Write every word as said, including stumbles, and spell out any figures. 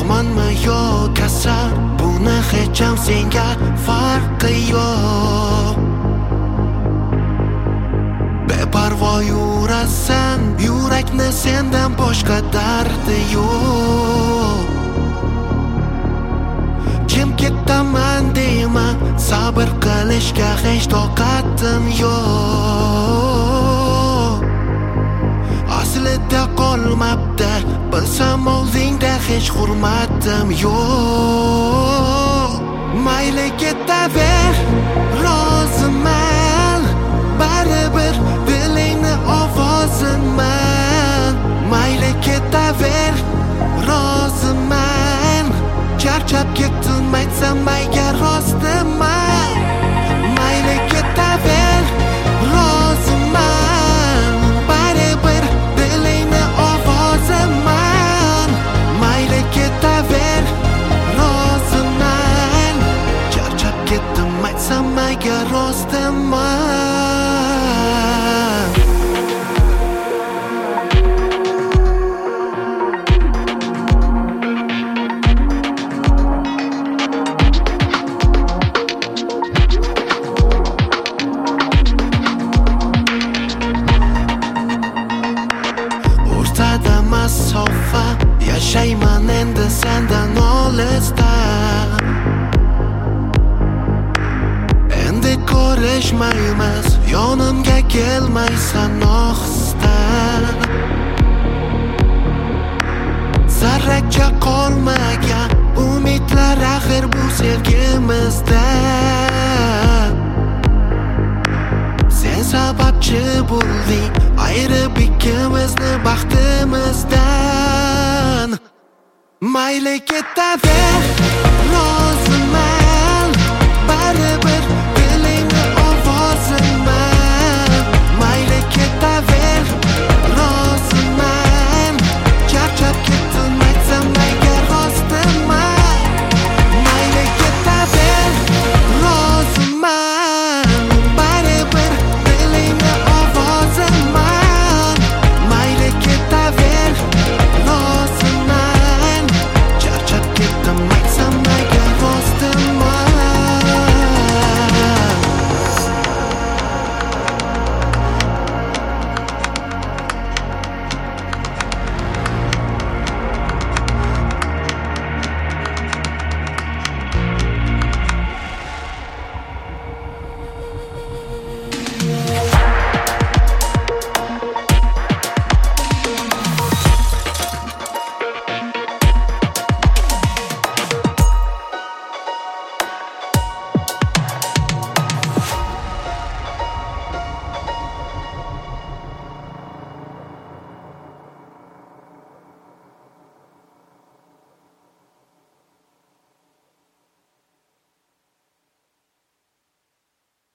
yomonmi yo kasal, buni hech ham senga farqi yo'q. Beparvo yurasan, yurakni sendan boshqa dardi yo'q. Jim ketaman deyman, sabr qilishga hech toqatim yo'q. Aslida qolmabdi, bilsam oldingda hech hurmatim yo'q. Mayli ketaver, roziman, baribir dilingni ovoziman. Mayli ketaver, roziman, charchab ketdim aytsam agar rostiman. Mayli ketaver, roziman, baribir dilingni ovoziman. Mayli ketaver, roziman, charchab ketdim aytsam agar rostiman. Masofa, yashayman endi sendan olisda. Endi ko'rishmaymiz, yonimga kelmaysan ohista. Zarracha qolmagan umidlar axir bu sevgimizda. Sen sababchi bo'lding ayirib ikkimizni baxtimizdan. Mayli ketaver,